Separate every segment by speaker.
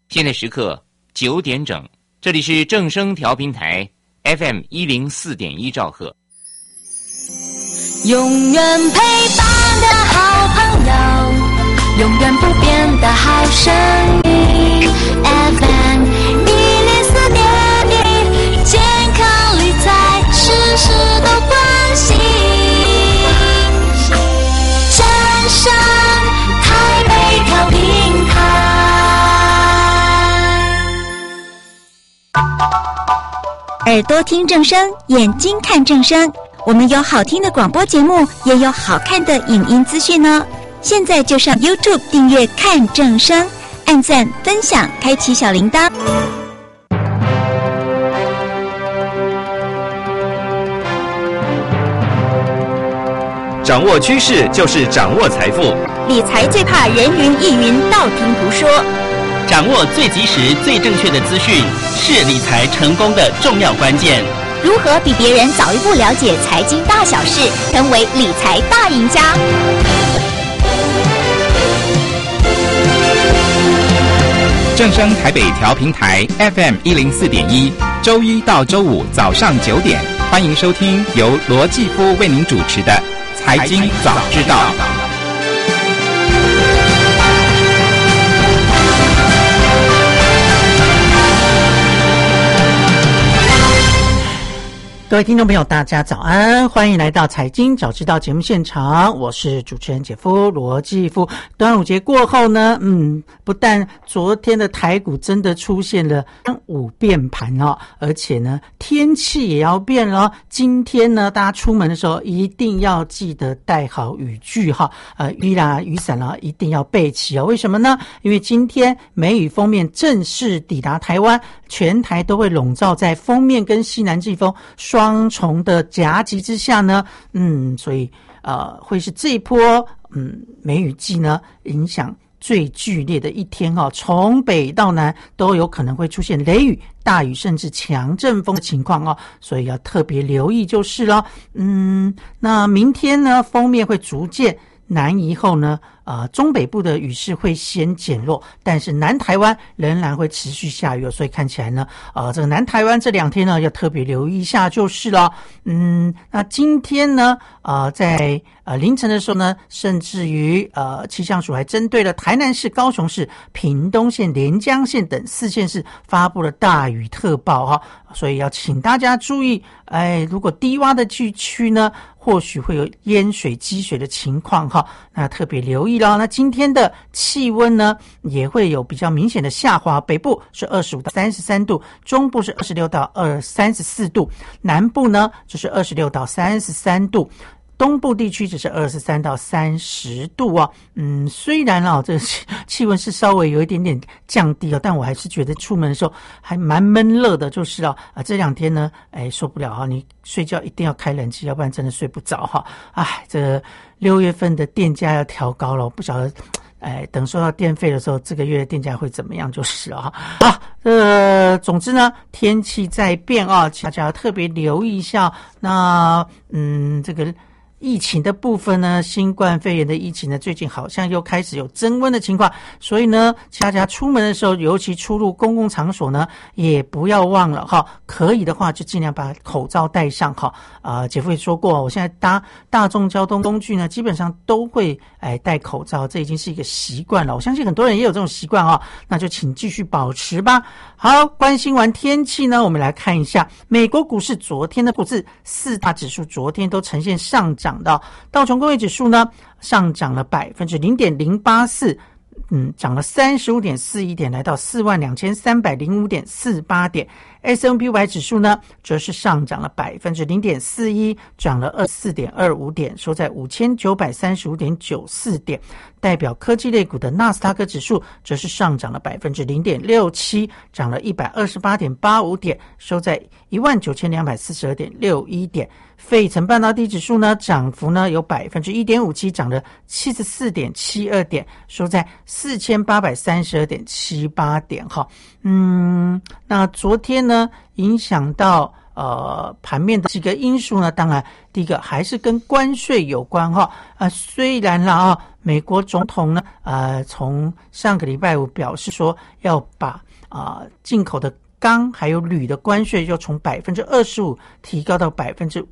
Speaker 1: 现在时刻9点整，这里是正声调频台 FM104.1兆赫。
Speaker 2: 永远陪伴的好朋友，永远不变的好声音 FM104.1，健康理财事事都关心，正声台北调频台。
Speaker 3: 耳朵听正声，眼睛看正声。我们有好听的广播节目，也有好看的影音资讯哦。现在就上 YouTube 订阅看正声，按赞分享，开启小铃铛。
Speaker 4: 掌握趋势就是掌握财富，
Speaker 3: 理财最怕人云亦云，道听途说。
Speaker 5: 掌握最及时、最正确的资讯，是理财成功的重要关键。
Speaker 3: 如何比别人早一步了解财经大小事，成为理财大赢家？
Speaker 6: 正声台北调频台 FM104.1，周一到周五早上9点，欢迎收听由罗继夫为您主持的《财经早知道》。
Speaker 7: 各位听众朋友大家早安，欢迎来到财经早知道节目现场，我是主持人姐夫罗继夫。端午节过后呢，不但昨天的台股真的出现了5变盘哦，而且呢天气也要变了。今天呢大家出门的时候一定要记得带好雨具哈，雨啦雨伞啦一定要备齐哦。为什么呢？因为今天梅雨锋面正式抵达台湾，全台都会笼罩在锋面跟西南季风双重的夹击之下呢，所以会是这一波梅雨季呢影响最剧烈的一天哦，从北到南都有可能会出现雷雨、大雨甚至强阵风的情况哦，所以要特别留意就是了。那明天呢，锋面会逐渐南移后呢，中北部的雨势会先减弱，但是南台湾仍然会持续下雨，所以看起来呢，这个南台湾这2天呢要特别留意一下就是了。那今天呢，在凌晨的时候呢，甚至于气象署还针对了台南市、高雄市、屏东县、连江县等4县市发布了大雨特报哈，所以要请大家注意，如果低洼的地区呢，或许会有淹水、积水的情况哈，那特别留意了。那今天的气温呢，也会有比较明显的下滑，北部是25到33度，中部是26到34度，南部呢就是26到33度。东部地区只是23到30度哦，虽然这个气温是稍微有一点点降低哦，但我还是觉得出门的时候还蛮闷热的，就是这2天呢，受不了你睡觉一定要开冷气，要不然真的睡不着哈。这6月份的电价要调高了，我不晓得。等收到电费的时候，这个月的电价会怎么样就是了哈。总之呢，天气在变大家要特别留意一下。那这个疫情的部分呢，新冠肺炎的疫情呢，最近好像又开始有增温的情况，所以呢，大家出门的时候，尤其出入公共场所呢，也不要忘了哈，可以的话就尽量把口罩戴上哈。姐夫也说过，我现在搭大众交通工具呢，基本上都会戴口罩，这已经是一个习惯了。我相信很多人也有这种习惯那就请继续保持吧。好，关心完天气呢，我们来看一下美国股市昨天的股市，4大指数昨天都呈现上涨的。道琼工业指数呢上涨了 0.084%，涨了 35.41 点，来到 42,305.48 点。S&P 500指数呢则是上涨了 0.41%， 涨了 24.25 点，收在 5,935.94 点。代表科技类股的纳斯达克指数则是上涨了 0.67%， 涨了 128.85 点，收在 19,242.61 点。费城半导体指数呢涨幅呢有 1.57%， 涨了 74.72 点，收在 4,832.78 点哈。那昨天呢影响到盘面的几个因素呢，当然第一个还是跟关税有关哈。虽然啦啊，美国总统呢从上个礼拜五表示说要把进口的钢还有铝的关税就从 25% 提高到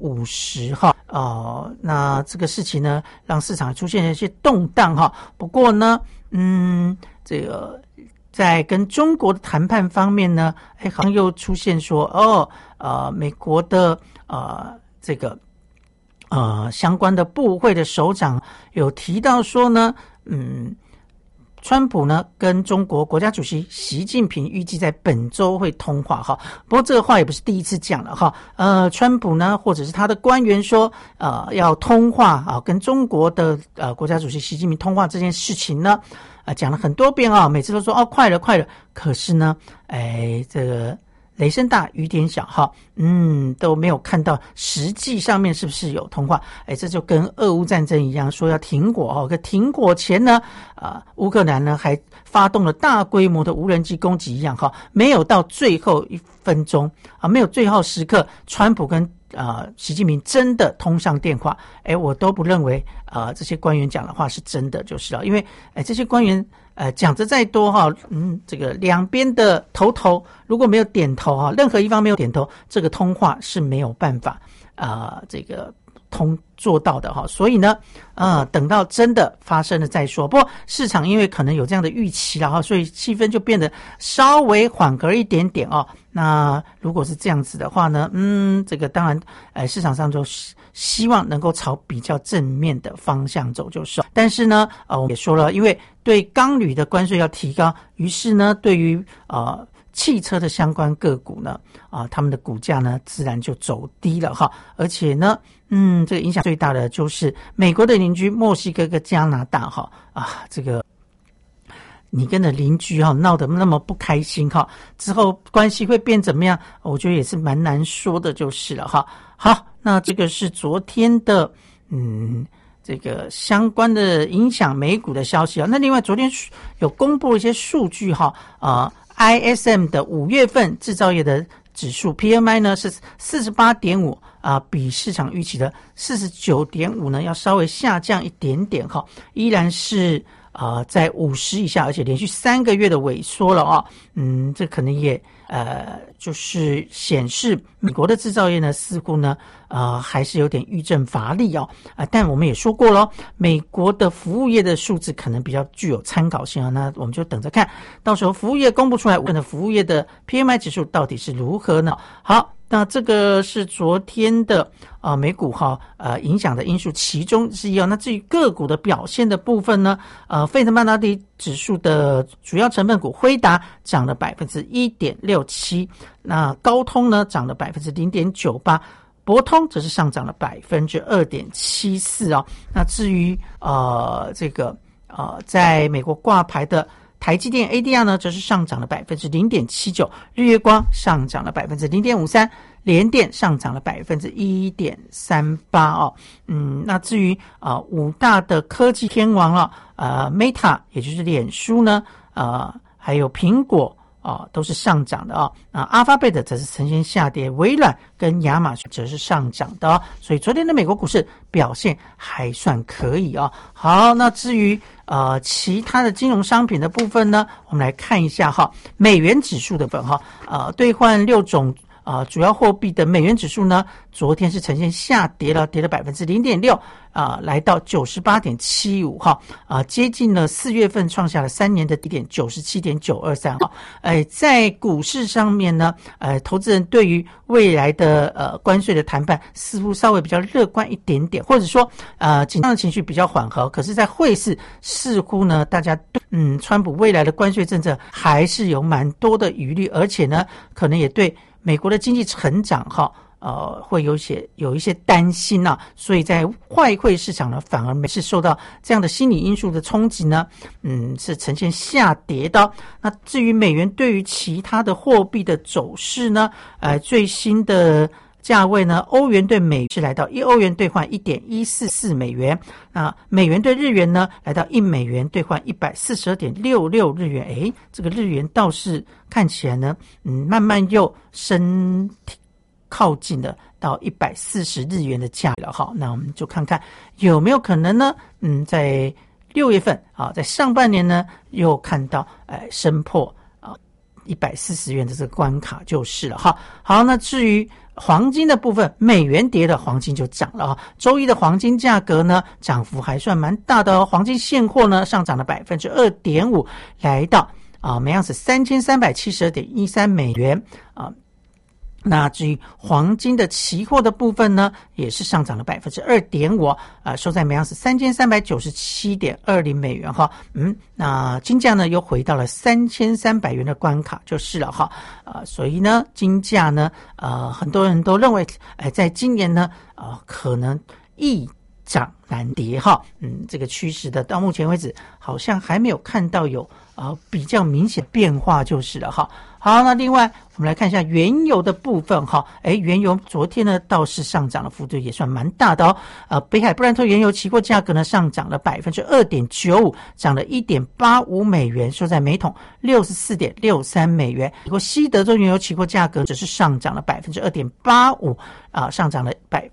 Speaker 7: 50% 哈。那这个事情呢让市场出现了一些动荡哈。不过呢这个在跟中国的谈判方面呢好像又出现说美国的这个相关的部会的首长有提到说呢川普呢跟中国国家主席习近平预计在本周会通话哈。不过这个话也不是第一次讲了哈。川普呢或者是他的官员说要通话跟中国的国家主席习近平通话这件事情呢讲了很多遍每次都说快了快了，可是呢这个雷声大雨点小哈，都没有看到实际上面是不是有通话。这就跟俄乌战争一样，说要停火可停火前呢乌克兰呢还发动了大规模的无人机攻击一样没有到最后1分钟没有最后时刻川普跟习近平真的通上电话，我都不认为这些官员讲的话是真的就是了。因为这些官员讲得再多这个两边的头如果没有点头任何一方没有点头，这个通话是没有办法这个做到的所以呢等到真的发生了再说。不过市场因为可能有这样的预期了所以气氛就变得稍微缓和一点点那如果是这样子的话呢这个当然市场上就希望能够朝比较正面的方向走就是。但是呢我们也说了，因为对钢铝的关税要提高，于是呢对于汽车的相关个股呢他们的股价呢自然就走低了而且呢这个影响最大的就是美国的邻居墨西哥跟加拿大这个你跟着邻居闹得那么不开心之后关系会变怎么样，我觉得也是蛮难说的就是了好，那这个是昨天的这个相关的影响美股的消息那另外昨天有公布一些数据ISM 的5月份制造业的指数 PMI 呢是 48.5 比市场预期的 49.5 呢要稍微下降一点点依然是在50以下，而且连续3个月的萎缩了这可能也就是显示美国的制造业呢似乎呢还是有点遇阵乏力但我们也说过了，美国的服务业的数字可能比较具有参考性那我们就等着看到时候服务业公布出来，问的服务业的 PMI 指数到底是如何呢。好，那这个是昨天的美股影响的因素其中之一那至于个股的表现的部分呢费城半导体指数的主要成分股辉达涨了 1.67%， 那高通呢涨了 0.98%， 博通则是上涨了 2.74%那至于这个在美国挂牌的台积电 ADR 呢则是上涨了 0.79%， 日月光上涨了 0.53%， 联电上涨了 1.38%那至于5大的科技天王Meta 也就是脸书呢还有苹果都是上涨的Alphabet 则是呈现下跌，微软跟亚马逊则是上涨的所以昨天的美国股市表现还算可以好，那至于其他的金融商品的部分呢，我们来看一下美元指数的部分兑换6种主要货币的美元指数呢昨天是呈现下跌了，跌了 0.6%来到 98.75 接近了4月份创下了3年的低点 97.923 在股市上面呢投资人对于未来的关税的谈判似乎稍微比较乐观一点点，或者说紧张的情绪比较缓和，可是在汇市似乎呢大家川普未来的关税政策还是有蛮多的疑虑，而且呢可能也对美国的经济成长会有一些担心所以在外汇市场呢反而没是受到这样的心理因素的冲击呢是呈现下跌的那至于美元对于其他的货币的走势呢最新的价位呢，欧元对美是来到1欧元兑换 1.144 美元，那美元对日元呢来到1美元兑换 142.66 日元这个日元倒是看起来呢慢慢又靠近的到140日元的价了哈。那我们就看看有没有可能呢？在6月份啊，在上半年呢又看到升破140元的这个关卡就是了哈。好，那至于黄金的部分，美元跌了，黄金就涨了啊。周一的黄金价格呢，涨幅还算蛮大的哦。黄金现货呢上涨了 2.5%， 来到每盎司3372.13美元啊。那至于黄金的期货的部分呢，也是上涨了 2.5%， 收在每盎司3397.20美元哈。那金价呢又回到了3300元的关卡就是了哈。所以呢，金价呢，很多人都认为，在今年呢，可能易涨难跌哈。这个趋势的到目前为止，好像还没有看到有比较明显变化就是了哈。好，那另外我们来看一下原油的部分哈。原油昨天呢倒是上涨的幅度也算蛮大的哦。北海布兰特原油期货价格呢上涨了 2.95%， 涨了 1.85 美元，收在每桶 64.63 美元。不过西德州原油期货价格只是上涨了 2.85%， 上涨了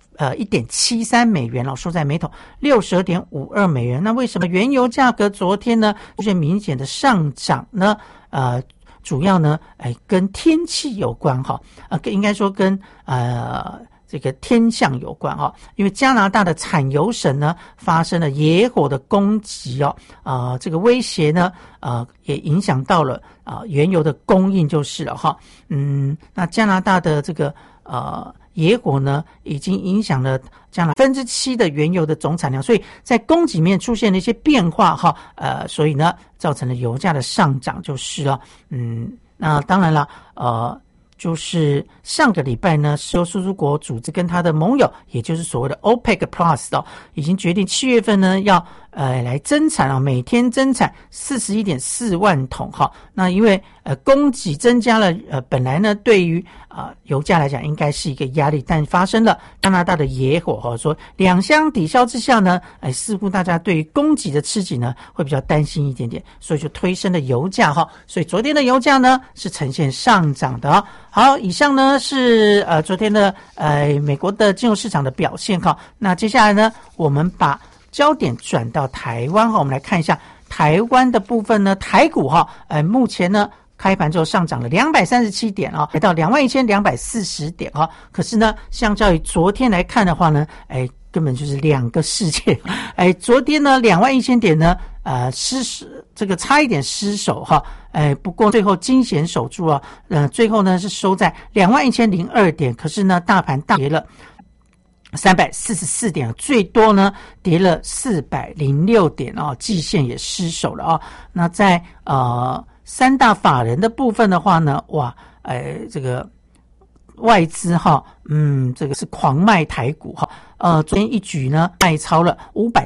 Speaker 7: 1.73 美元收在每桶 62.52 美元。那为什么原油价格昨天呢出现明显的上涨呢？主要呢，跟天气有关哈，应该说跟这个天象有关哈，因为加拿大的产油省呢发生了野火的攻击哦，这个威胁呢，也影响到了原油的供应就是了哈。那加拿大的这个野火呢，已经影响了将来7%的原油的总产量，所以在供给面出现了一些变化哈，所以呢，造成了油价的上涨就是了。那当然了，就是上个礼拜呢，石油输出国组织跟他的盟友，也就是所谓的 OPEC Plus 已经决定7月份呢要来增产每天增产 41.4 万桶哈。那因为供给增加了，本来呢对于油价来讲应该是一个压力，但发生了加拿大的野火说两相抵消之下呢，似乎大家对于供给的吃紧呢会比较担心一点点，所以就推升了油价哈。所以昨天的油价呢是呈现上涨的好，以上呢是昨天的美国的金融市场的表现哈。那接下来呢，我们把焦点转到台湾哈，我们来看一下台湾的部分呢，台股哈，目前呢开盘之后上涨了237点来到21,240点可是呢，相较于昨天来看的话呢，根本就是两个世界。昨天呢21,000点呢，这个差一点失守哈。不过最后惊险守住最后呢是收在21,002点，可是呢大盘大跌了344点，最多呢跌了406点季线也失守了那在三大法人的部分的话呢，哇，这个外资这个是狂卖台股昨天一举呢卖超了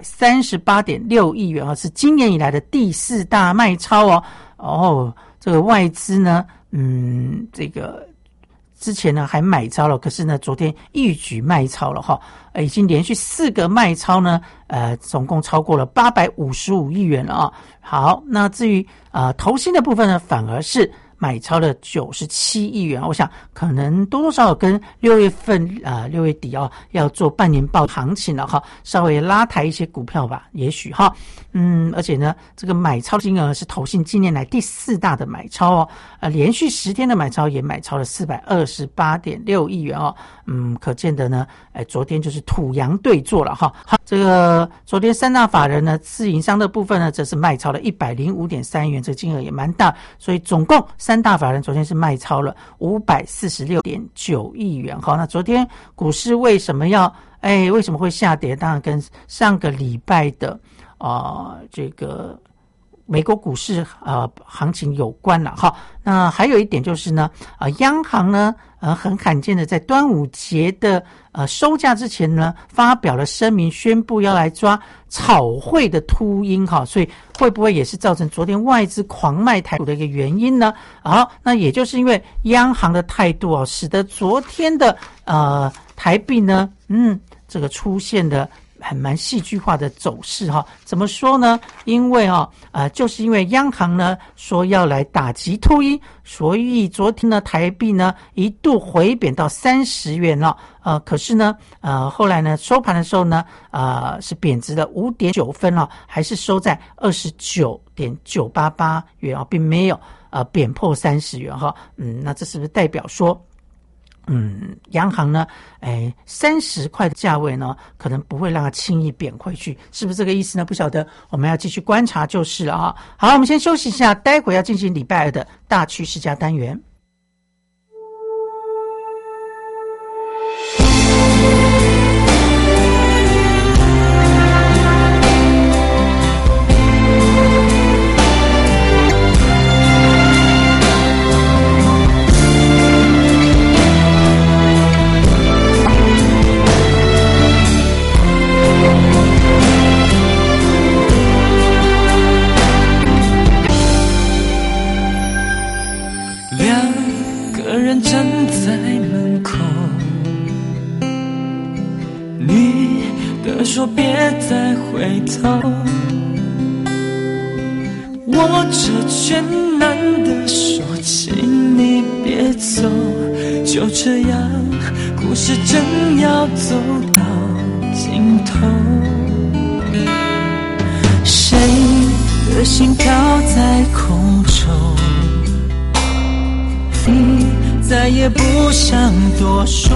Speaker 7: 538.6 亿元是今年以来的第4大卖超这个外资呢这个之前呢还买超了，可是呢昨天一举卖超了已经连续4个卖超呢总共超过了855亿元了好，那至于投信的部分呢，反而是买超了97亿元，我想可能多多少少跟6月份6月底要做半年报行情了稍微拉抬一些股票吧，也许而且呢这个买超金额是投信今年来第4大的买超连续10天的买超也买超了 428.6 亿元可见的呢昨天就是土洋对坐了好，这个昨天三大法人呢自营商的部分呢则是卖超了 105.3 元，这个金额也蛮大，所以总共三大法人昨天是卖超了 546.9 亿元那昨天股市为什么会下跌，当然跟上个礼拜的这个美国股市行情有关了那还有一点就是呢央行呢很罕见的在端午节的收假之前呢发表了声明，宣布要来抓炒汇的秃鹰所以会不会也是造成昨天外资狂卖台股的一个原因呢？好，那也就是因为央行的态度使得昨天的台币呢这个出现的蛮戏剧化的走势哈。怎么说呢？因为就是因为央行呢说要来打击脱衣，所以昨天呢台币呢一度回贬到30元了。可是呢后来呢收盘的时候呢是贬值了5.9分了，还是收在29.988元并没有贬破30元哈。那这是不是代表说央行呢30块的价位呢可能不会让它轻易贬回去，是不是这个意思呢？不晓得，我们要继续观察就是了啊。好，我们先休息一下，待会要进行礼拜二的大趋势家单元。
Speaker 8: 站在门口，你的说别再回头，握着却难得说请你别走，就这样故事正要走到尽头，谁的心飘在空中，你再也不想多说，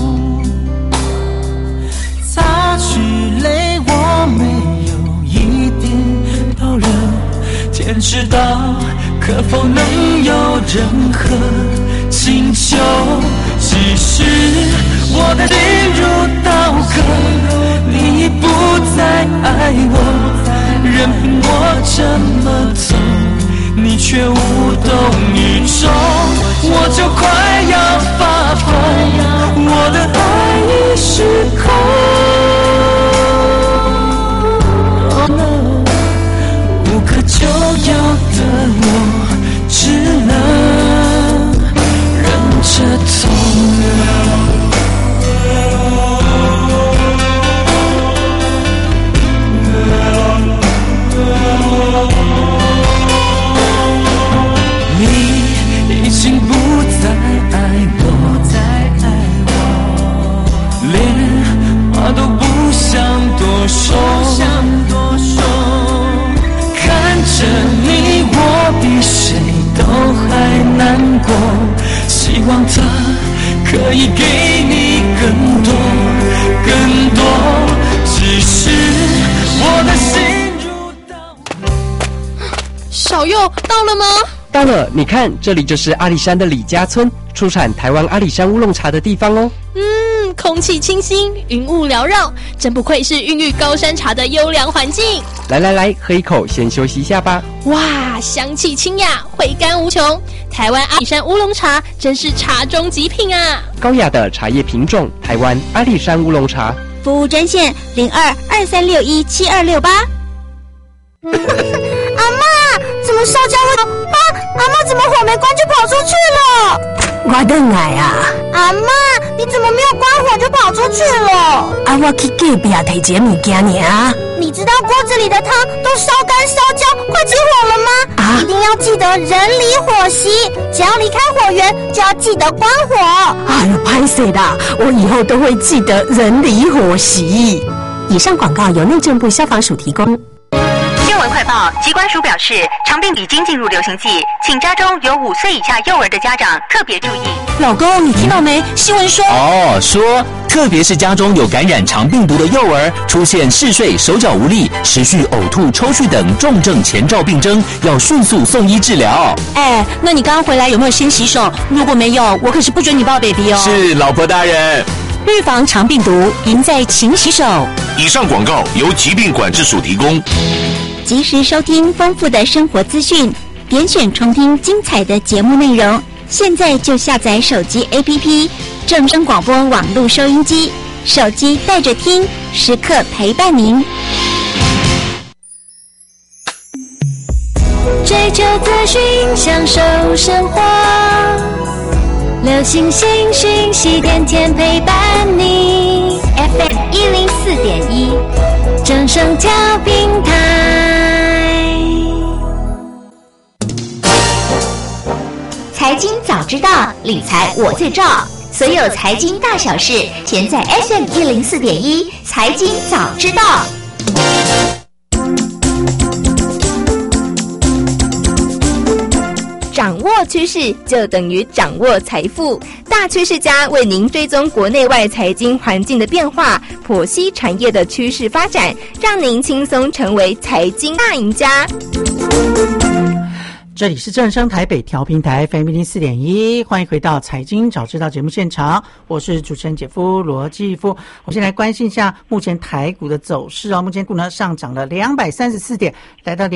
Speaker 8: 擦去泪我没有一点保留，天知道可否能有任何请求，只是我的心如刀割，你已不再爱我，任凭我这么走，你却无动于衷，我就快要发疯，我的爱已失控。Oh no， 无可救药的我，只能忍着痛。已经不再爱我，连话都不想多说，看着你我比谁都还难过，希望他可以给你更多，只是我的心如刀。
Speaker 9: 小佑到了吗？
Speaker 10: 到了，你看，这里就是阿里山的李家村，出产台湾阿里山乌龙茶的地方哦。
Speaker 9: 空气清新，云雾缭绕，真不愧是孕育高山茶的优良环境。
Speaker 10: 来，喝一口，先休息一下吧。
Speaker 9: 哇，香气清雅，回甘无穷。台湾阿里山乌龙茶真是茶中极品啊！
Speaker 10: 高雅的茶叶品种，台湾阿里山乌龙茶。
Speaker 3: 服务专线02-2361-7268。
Speaker 11: 阿嬷，怎么烧焦了？阿嬷怎么火没关就跑出去了？
Speaker 12: 我回来啊！
Speaker 11: 阿嬷，你怎么没有关火就跑出去了？
Speaker 12: 我去隔壁提一个物件尔。
Speaker 11: 你知道锅子里的汤都烧干烧焦，快起火了吗？一定要记得人离火熄，只要离开火源就要记得关火。
Speaker 12: 哎呦，拍谁啦？我以后都会记得人离火熄。以上广告由内政部消防署提供。
Speaker 13: 新闻快报，疾管署表示，肠病已经进入流行季，请家中有5岁以下幼儿的家长特别注意。
Speaker 12: 老公，你听到没？新闻说
Speaker 14: 说特别是家中有感染肠病毒的幼儿，出现嗜睡、手脚无力、持续呕吐、抽搐等重症前兆病征，要迅速送医治疗。
Speaker 12: 那你刚刚回来有没有先洗手？如果没有，我可是不准你抱 baby 哦。
Speaker 14: 是，老婆大人。
Speaker 12: 预防肠病毒，赢在勤洗手。
Speaker 15: 以上广告由疾病管制署提供。
Speaker 3: 及时收听丰富的生活资讯，点选重听精彩的节目内容。现在就下载手机 APP 正声广播网络收音机，手机带着听，时刻陪伴您。
Speaker 2: 追求资讯，享受生活，流行新讯息，天天陪伴你。 FM 104.1，正声调频台。财经早知道，理财我最照。所有财经大小事，全在 FM 104.1，财经早知道。
Speaker 16: 掌握趋势就等于掌握财富，大趋势家为您追踪国内外财经环境的变化，剖析产业的趋势发展，让您轻松成为财经大赢家。
Speaker 7: 这里是正声台北调频台 FM 104.1，欢迎回到财经早知道节目现场，我是主持人姐夫罗继夫。我先来关心一下目前台股的走势哦。目前股呢上涨了234点，来到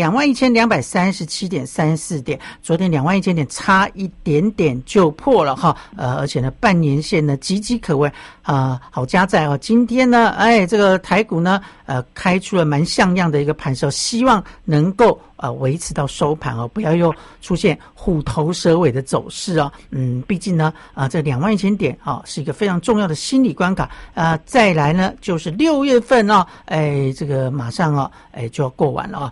Speaker 7: 21,237.34点，昨天21,000点差一点点就破了哈。而且呢半年线呢岌岌可危好加在哦。今天呢这个台股呢开出了蛮像样的一个盘势，希望能够维持到收盘哦，不要又出现虎头蛇尾的走势哦。毕竟呢这21,000点是一个非常重要的心理关卡。再来呢就是6月份这个马上就要过完了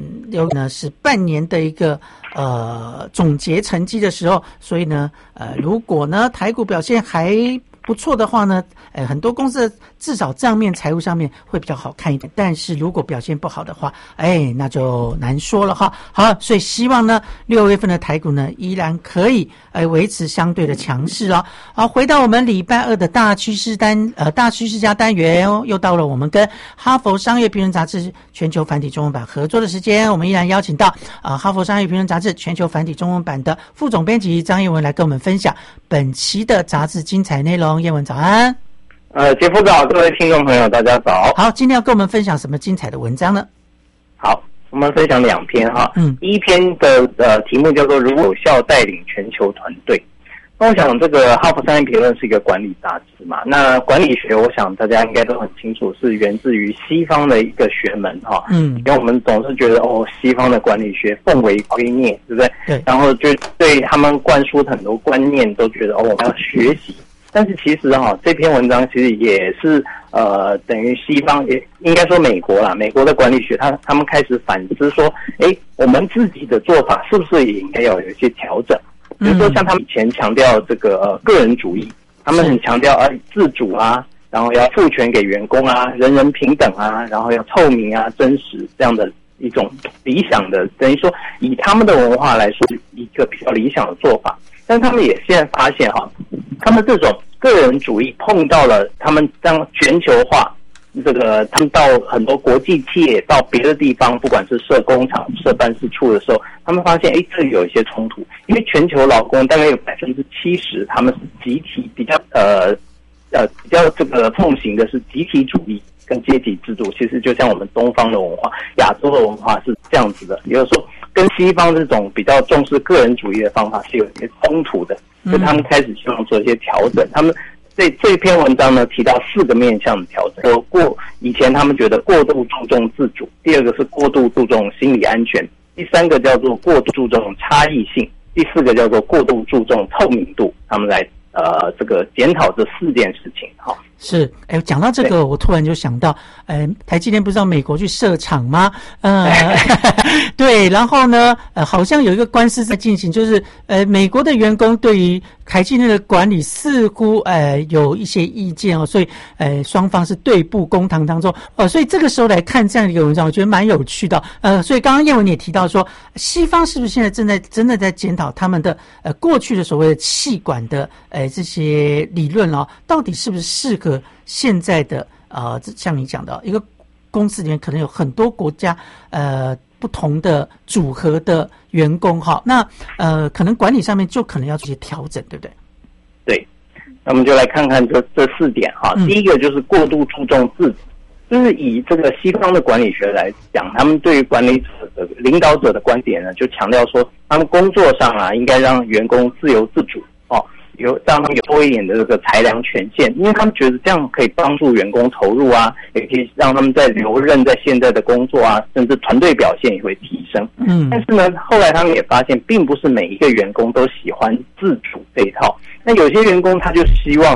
Speaker 7: 6月呢是半年的一个总结成绩的时候，所以呢如果呢台股表现还不错的话呢，很多公司至少账面财务上面会比较好看一点，但是如果表现不好的话，那就难说了哈。好，所以希望呢6月份的台股呢依然可以维持相对的强势哦。好，回到我们礼拜二的大趋势家单元哦，又到了我们跟哈佛商业评论杂志全球繁体中文版合作的时间，我们依然邀请到哈佛商业评论杂志全球繁体中文版的副总编辑张彦文来跟我们分享本期的杂志精彩内容。彦文早安。
Speaker 17: 杰夫早，各位听众朋友大家早。
Speaker 7: 好，今天要跟我们分享什么精彩的文章呢？
Speaker 17: 好，我们分享2篇哈。第一篇的题目叫做如何有效带领全球团队。那我想这个哈佛商业评论是一个管理杂志嘛，那管理学我想大家应该都很清楚是源自于西方的一个学门哈。因为我们总是觉得西方的管理学奉为圭臬，对不对？对。然后就对他们灌输很多观念都觉得我们要学习。但是其实这篇文章其实也是等于西方，也应该说美国啦，美国的管理学他们开始反思说，我们自己的做法是不是也应该要有一些调整？比如说像他们以前强调这个个人主义，他们很强调自主啊，然后要赋权给员工啊，人人平等啊，然后要透明啊、真实这样的一种理想的，等于说以他们的文化来说一个比较理想的做法。但他们也现在发现他们这种个人主义碰到了他们当全球化，这个他们到很多国际企业到别的地方，不管是设工厂、设办事处的时候，他们发现这里有一些冲突，因为全球劳工大概有70%他们是集体比较这个奉行的是集体主义跟阶级制度，其实就像我们东方的文化、亚洲的文化是这样子的，也就是说跟西方这种比较重视个人主义的方法是有一些冲突的，所以他们开始希望做一些调整。他们这篇文章呢提到4个面向的调整，以前他们觉得过度注重自主，第2个是过度注重心理安全，第3个叫做过度注重差异性，第4个叫做过度注重透明度。他们来这个检讨这4件事情哈。
Speaker 7: 是，讲到这个，我突然就想到，台积电不是到美国去设厂吗？对，然后呢，好像有一个官司在进行，就是美国的员工对于台积电的管理似乎有一些意见所以双方是对簿公堂当中所以这个时候来看这样一个文章，我觉得蛮有趣的。所以刚刚彦文也提到说，西方是不是现在真的在检讨他们的过去的所谓的气管的这些理论到底是不是适合现在的像你讲的一个公司里面可能有很多国家不同的组合的员工那可能管理上面就可能要做一些调整，对不对？
Speaker 17: 对，那我们就来看看这4点第一个就是过度注重自主，就是以这个西方的管理学来讲，他们对于管理者的领导者的观点呢，就强调说他们工作上应该让员工自由自主让他们有多一点的这个裁量权限，因为他们觉得这样可以帮助员工投入也可以让他们在留任在现在的工作甚至团队表现也会提升。但是呢，后来他们也发现，并不是每一个员工都喜欢自主这一套。那有些员工他就希望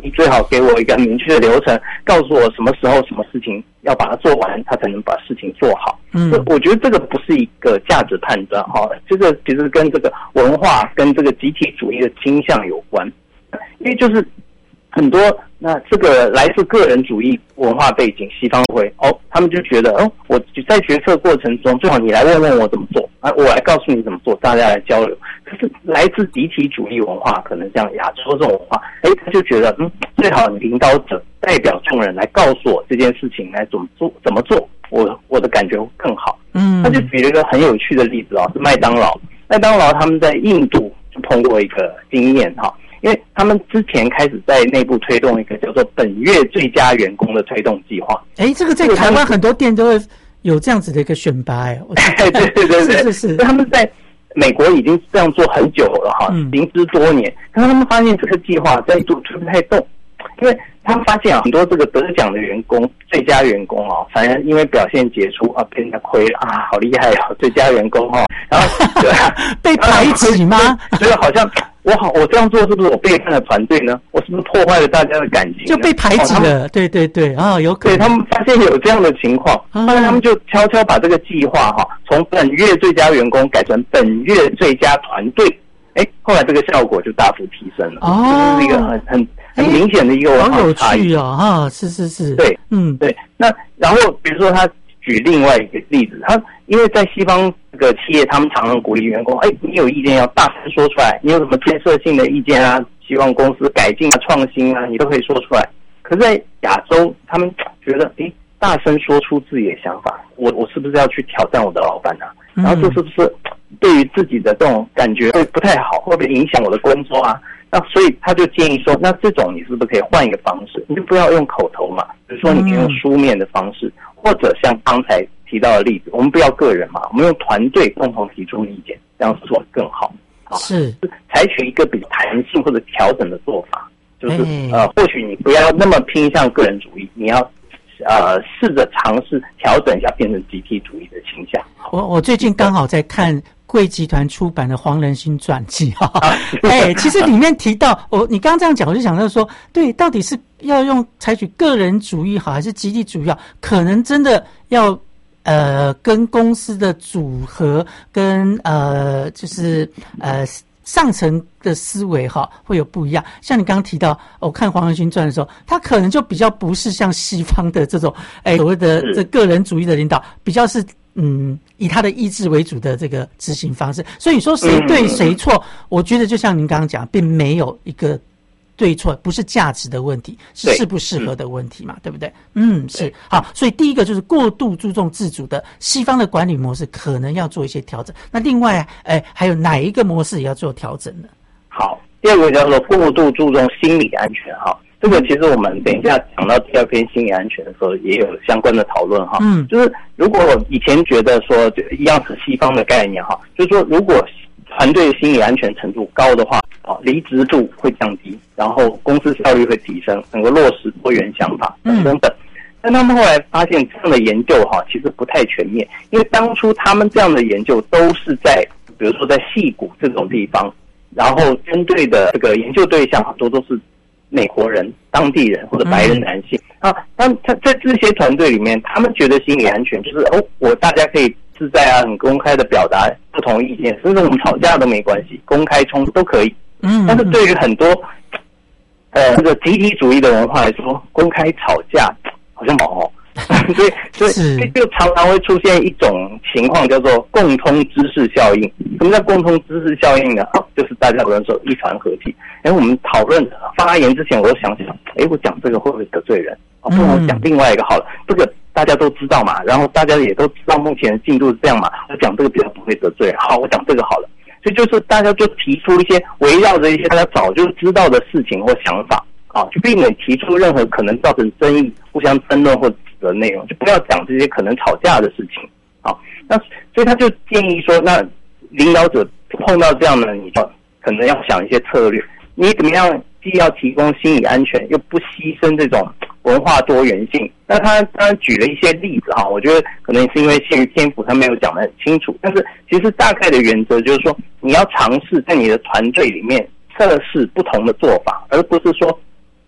Speaker 17: 你最好给我一个明确的流程，告诉我什么时候什么事情要把它做完，他才能把事情做好。我觉得这个不是一个价值判断哈，这个其实跟这个文化跟这个集体主义的倾向有关，因为就是很多那这个来自个人主义文化背景，西方会他们就觉得我在决策过程中最好你来问问我怎么做，我来告诉你怎么做，大家来交流。可是来自集体主义文化，可能像亚洲这种文化，他就觉得最好你领导者代表众人来告诉我这件事情来怎么做，我的感觉会更好。他就举了一个很有趣的例子是麦当劳他们在印度就碰过一个经验因为他们之前开始在内部推动一个叫做本月最佳员工的推动计划。
Speaker 7: 这个在台湾很多店都会有这样子的一个选拔
Speaker 17: 对，是他们在美国已经这样做很久了行之多年，可是他们发现这个计划在印度推不太动，因为他们发现很多这个得奖的员工最佳员工反而因为表现杰出被人家亏了好厉害最佳员工然后对
Speaker 7: 被排挤吗？
Speaker 17: 所以好像我这样做是不是我背叛了团队呢？我是不是破坏了大家的感情？
Speaker 7: 就被排挤了，对有可能。
Speaker 17: 对，他们发现有这样的情况，后来他们就悄悄把这个计划从本月最佳员工改成本月最佳团队，后来这个效果就大幅提升了。就是一个很明显的一个文化差异
Speaker 7: 是，
Speaker 17: 对，对。那然后比如说他举另外一个例子，他因为在西方这个企业，他们常常鼓励员工，你有意见要大声说出来，你有什么建设性的意见啊，希望公司改进啊、创新啊，你都可以说出来。可是在亚洲，他们觉得，大声说出自己的想法，我是不是要去挑战我的老板啊？然后这是不是对于自己的这种感觉会不太好，会不会影响我的工作啊？那所以他就建议说，那这种你是不是可以换一个方式？你就不要用口头嘛，比如说你可以用书面的方式，或者像刚才提到的例子，我们不要个人嘛，我们用团队共同提出意见，这样做更好。
Speaker 7: 是
Speaker 17: 采取一个比较弹性或者调整的做法，就是或许你不要那么偏向个人主义，你要试着尝试调整一下，变成集体主义的倾向。
Speaker 7: 我最近刚好在看贵集团出版的黄仁勋传记其实里面提到你刚刚这样讲，我就想到说，对，到底是要采取个人主义好，还是集体主义好？可能真的要跟公司的组合跟就是上层的思维会有不一样。像你刚刚提到，我看黄仁勋传的时候，他可能就比较不是像西方的这种所谓的这个人主义的领导，比较是以他的意志为主的这个执行方式。所以你说谁对谁错，我觉得就像您刚刚讲，并没有一个对错，不是价值的问题，是适不适合的问题嘛，对不对？是。好，所以第一个就是过度注重自主的西方的管理模式，可能要做一些调整。那另外，还有哪一个模式也要做调整呢？
Speaker 17: 好，第二个叫做过度注重心理安全这个其实我们等一下讲到第二篇心理安全的时候，也有相关的讨论就是如果以前觉得说一样是西方的概念就是说如果团队的心理安全程度高的话，离职度会降低，然后公司效率会提升，能够落实多元想法等等。但他们后来发现这样的研究其实不太全面，因为当初他们这样的研究都是在比如说在矽谷这种地方，然后针对的这个研究对象很多都是美国人、当地人或者白人男性但他在这些团队里面，他们觉得心理安全就是大家可以自在很公开的表达不同意见，甚至我们吵架都没关系，公开冲突都可以。但是对于很多这个集体主义的文化来说，公开吵架好像毛所以就常常会出现一种情况叫做共通知识效应。什么叫共通知识效应呢？就是大家有人说一传和气。我们讨论发言之前，我就想我讲这个会不会得罪人？不然我讲另外一个好了，这个大家都知道嘛，然后大家也都知道目前的进度是这样嘛，我讲这个比较不会得罪人。好，我讲这个好了。所以就是大家就提出一些围绕着一些大家早就知道的事情或想法去避免提出任何可能造成争议、互相争论或指责内容，就不要讲这些可能吵架的事情那所以他就建议说，那领导者碰到这样的，你就可能要想一些策略，你怎么样既要提供心理安全，又不牺牲这种文化多元性。那他当然举了一些例子我觉得可能是因为限于篇幅他没有讲得很清楚，但是其实大概的原则就是说，你要尝试在你的团队里面测试不同的做法，而不是说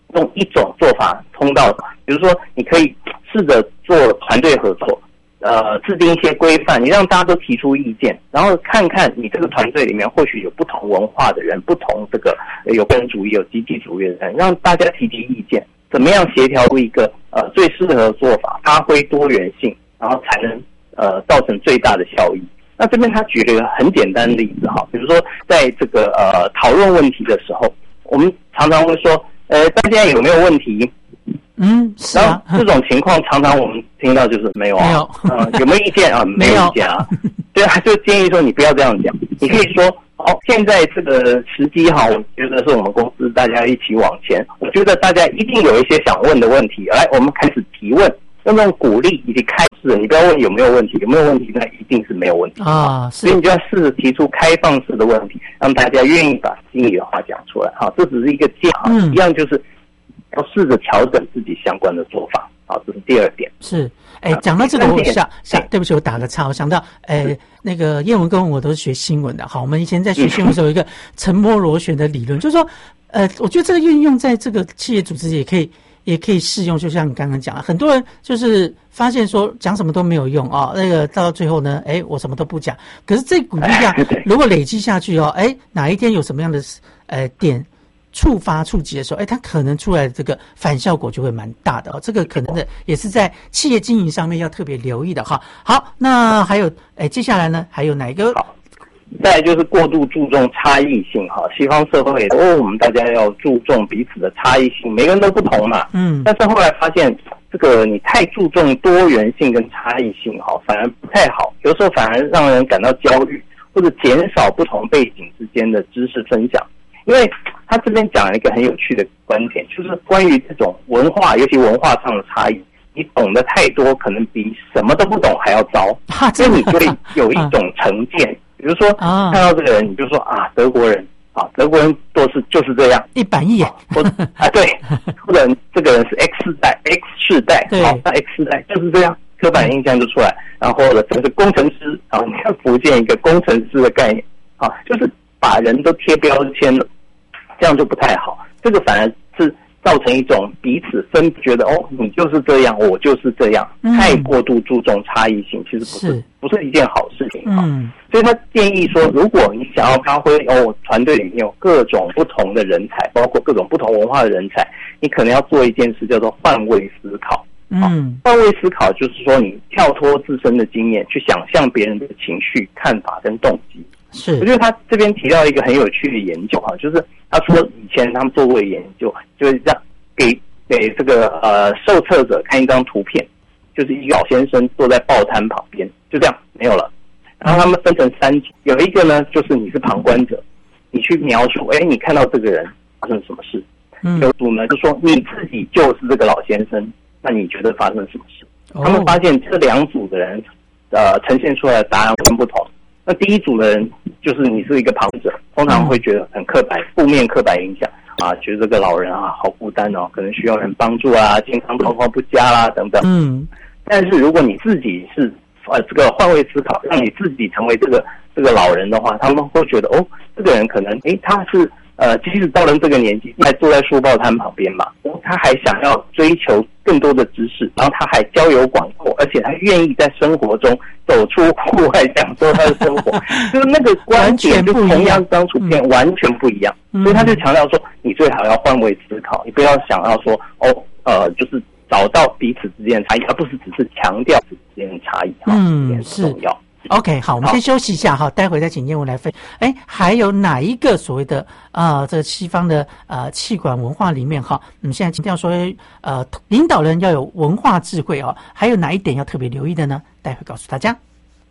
Speaker 17: 用一种做法通到，比如说你可以试着做团队合作，制定一些规范，你让大家都提出意见，然后看看你这个团队里面或许有不同文化的人，不同这个有个人主义、有集体主义的人，让大家提意见，怎么样协调出一个最适合的做法，发挥多元性，然后才能造成最大的效益。那这边他举了一个很简单的例子哈，比如说在这个讨论问题的时候，我们常常会说，大家有没有问题？
Speaker 7: 是啊。
Speaker 17: 然后这种情况常常我们听到就是没有啊，有没有意见啊？没有意见啊。所以他就建议说你不要这样讲，你可以说现在这个时机哈，我觉得是我们公司大家一起往前，我觉得大家一定有一些想问的问题，来我们开始提问，用这种鼓励以及开始，你不要问有没有问题，有没有问题那一定是没有问题啊，所以你就要试着提出开放式的问题，让大家愿意把心里的话讲出来哈。这只是一个建议，一样就是要试着调整自己相关的做法。好，这是第二点。
Speaker 7: 是，讲到这个我对不起，我打个岔，我想到，那个叶文跟我都是学新闻的，好，我们以前在学新闻的时候有一个沉默螺旋的理论，就是说，我觉得这个运用在这个企业组织也可以适用，就像你刚刚讲的，很多人就是发现说讲什么都没有用啊，那个到最后呢，我什么都不讲，可是这股力量如果累积下去哪一天有什么样的点触及的时候，它可能出来的这个反效果就会蛮大的这个可能的也是在企业经营上面要特别留意的哈。好，那还有接下来呢，还有哪一个？
Speaker 17: 再来就是过度注重差异性哈，西方社会我们大家要注重彼此的差异性，每个人都不同嘛，但是后来发现这个你太注重多元性跟差异性哈，反而不太好，有时候反而让人感到焦虑，或者减少不同背景之间的知识分享。因为他这边讲了一个很有趣的观点，就是关于这种文化，尤其文化上的差异，你懂得太多，可能比什么都不懂还要糟，所以你就会有一种成见。比如说看到这个人，你就说德国人就是这样，
Speaker 7: 一板一眼，
Speaker 17: 或者对，或者这个人是 X 世代，好，那 X 世代就是这样，刻板印象就出来。然后或者这个工程师，然后你要浮现一个工程师的概念，就是把人都贴标签了，这样就不太好。这个反而是造成一种彼此觉得你就是这样，我就是这样，太过度注重差异性，其实不是一件好事情。所以他建议说，如果你想要发挥团队里面有各种不同的人才，包括各种不同文化的人才，你可能要做一件事叫做换位思考。换位思考就是说你跳脱自身的经验，去想象别人的情绪、看法跟动机。我觉得他这边提到一个很有趣的研究就是他说以前他们做过的研究，就是让给这个受测者看一张图片，就是一个老先生坐在报摊旁边，就这样没有了。然后他们分成3组，有一个呢就是你是旁观者，你去描述你看到这个人发生什么事。有组呢就说你自己就是这个老先生，那你觉得发生什么事？他们发现这2组的人呈现出来的答案完全不同。那第一组的人就是你是一个旁观者，通常会觉得很负面刻板印象觉得这个老人好孤单可能需要人帮助健康状况不佳啦等等。但是如果你自己是这个换位思考，让你自己成为这个老人的话，他们会觉得这个人可能他是即使到了这个年纪还坐在书报摊旁边嘛，他还想要追求更多的知识，然后他还交友广阔，而且他愿意在生活中走出户外享受他的生活就是那个观点就同样这张图片完全不一样。所以他就强调说你最好要换位思考，你不要想要说就是找到彼此之间的差异，而不是只是强调彼此之间的差异也很重要。
Speaker 7: OK， 好，我们先休息一下哈，待会再请叶文来分。还有哪一个所谓的这个西方的企管文化里面哈，我们现在强调说领导人要有文化智慧还有哪一点要特别留意的呢？待会告诉大家。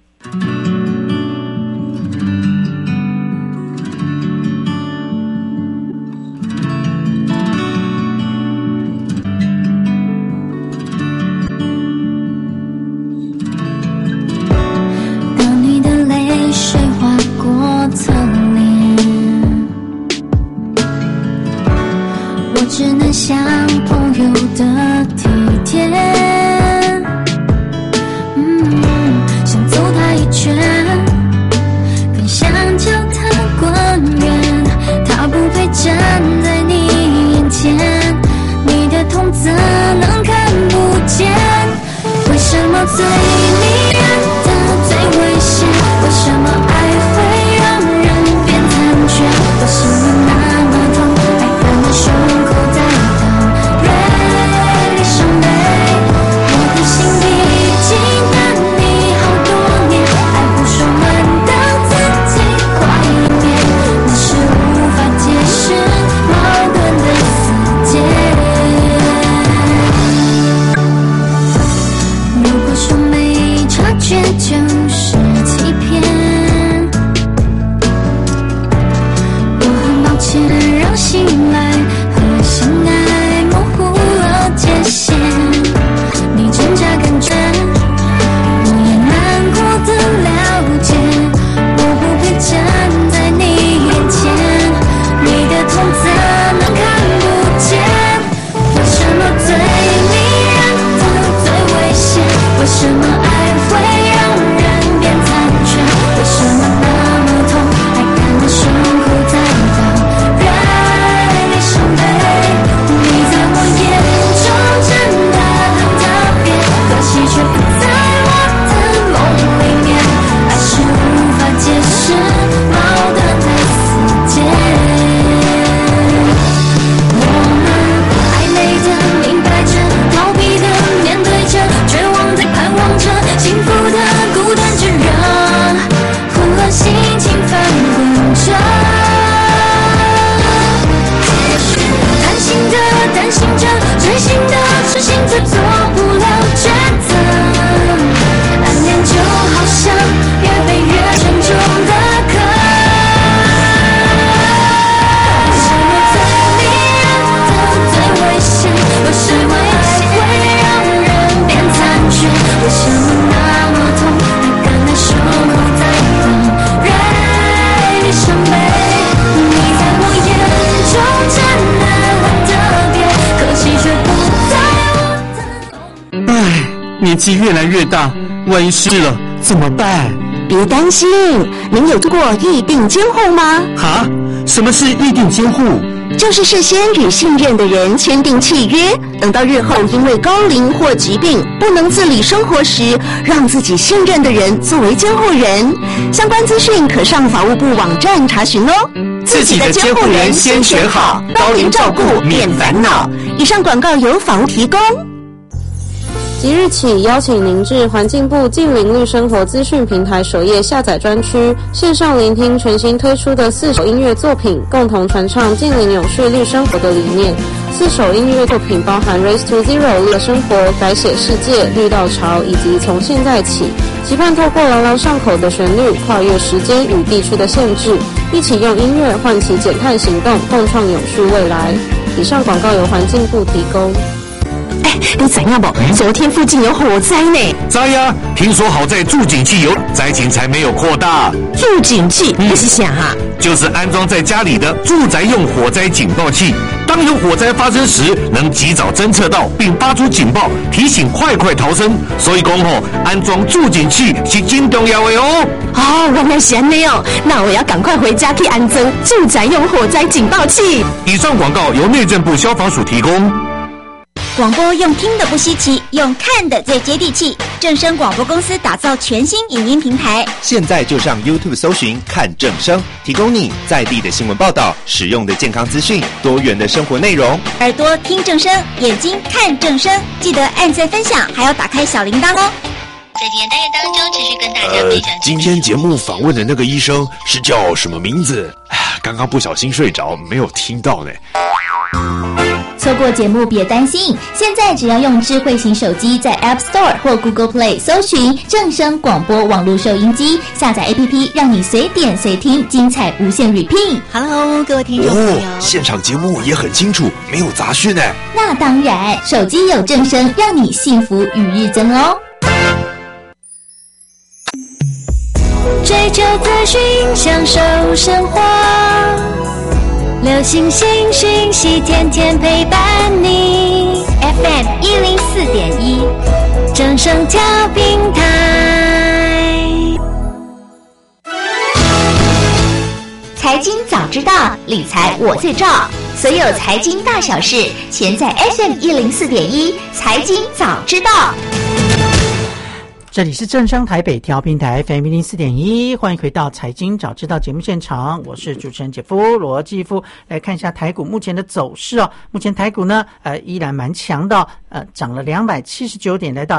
Speaker 18: 只能像朋友的体贴，想走他一圈，更想叫他滚远。他不配站在你眼前， 怎能看不见？为什么最迷人的最危险？为什么爱会让人变残缺？我心里那么痛，爱恨的胸口在等锐伤悲。我的心已经等你好多年，爱不说完的自己快一遍，那是无法解释矛盾的死结。如果说没察觉就是欺骗，我很抱歉让醒来和心爱模糊了界限。你挣扎感觉，我也难过的了解，我不配站在你眼前，你的痛怎能看不见？为什么最迷人的最危险？为什么爱会让人变残缺？为什么那么痛，爱看的胸口在等锐伤悲？你在我眼中真的很特别，可惜却不在我的梦里面，爱是无法解释矛盾的死结。我们暧昧的明白着，逃避的面对着，绝望在盼望着，幸福的孤单着，让混乱心情翻滚着，贪心的担心着，追星的痴心着，做不了抉择，暗恋就好像越背越沉重的壳。为什么最迷人的最危险？为什么爱会让人变残缺？为什么那么痛，还敢在胸口在等锐伤悲？你在我眼中真的很特别，可惜却不在我的。
Speaker 19: 唉，年纪越来越大，万一失了怎么办？
Speaker 12: 别担心，您有做过预定监护吗？
Speaker 19: 哈？什么是预定监护？
Speaker 12: 就是事先与信任的人签订契约，等到日后因为高龄或疾病不能自理生活时，让自己信任的人作为监护人。相关资讯可上法务部网站查询哦。
Speaker 19: 自己的监护人先选好，高龄照顾免烦恼。
Speaker 12: 以上广告由法务提供。
Speaker 20: 即日起，邀请您至环境部近邻绿生活资讯平台首页下载专区，线上聆听全新推出的4首音乐作品，共同传唱近邻永续绿生活的理念。4首音乐作品包含 Race to Zero 绿生活、改写世界、绿到潮以及从现在起，期盼透过朗朗上口的旋律，跨越时间与地区的限制，一起用音乐唤起减碳行动，共创永续未来。以上广告由环境部提供。
Speaker 12: 你知道不？昨天附近有火灾呢。
Speaker 15: 知呀，听说好在助警器有，灾情才没有扩大。
Speaker 12: 助警器那是啥啊？
Speaker 15: 就是安装在家里的住宅用火灾警报器。当有火灾发生时，能及早侦测到并发出警报，提醒快逃生。所以讲安装助警器是真重要的哦。
Speaker 12: 哦，原来是这样，那我要赶快回家去安装住宅用火灾警报器。
Speaker 15: 以上广告由内政部消防署提供。
Speaker 3: 广播用听的不稀奇，用看的最接地气。正声广播公司打造全新影音平台，
Speaker 4: 现在就上 YouTube 搜寻看正声，提供你在地的新闻报道、实用的健康资讯、多元的生活内容。
Speaker 3: 耳朵听正声，眼睛看正声，记得按赞分享，还要打开小铃铛哦。
Speaker 2: 在今天单元当中，持续跟大家分享。
Speaker 21: 今天节目访问的那个医生是叫什么名字？刚刚不小心睡着，没有听到呢。
Speaker 2: 错过节目别担心，现在只要用智慧型手机在 App Store 或 Google Play 搜寻正声广播网络收音机，下载 APP， 让你随点随听，精彩无限 repeat。Hello， 各位听众朋友，
Speaker 21: 现场节目也很清楚，没有杂讯呢。
Speaker 2: 那当然，手机有正声，让你幸福与日增哦。
Speaker 18: 追求资讯，享受生活。流行新讯息，天天陪伴你。
Speaker 2: FM 104.1，
Speaker 18: 正声调频台。
Speaker 2: 财财经早知道，理财我最照。所有财经大小事，全在 FM104.1财经早知道。
Speaker 7: 这里是正声台北调频台 FM104.1，欢迎回到财经早知道节目现场，我是主持人姐夫罗继夫。来看一下台股目前的走势哦。目前台股呢，依然蛮强的，涨了279点，来到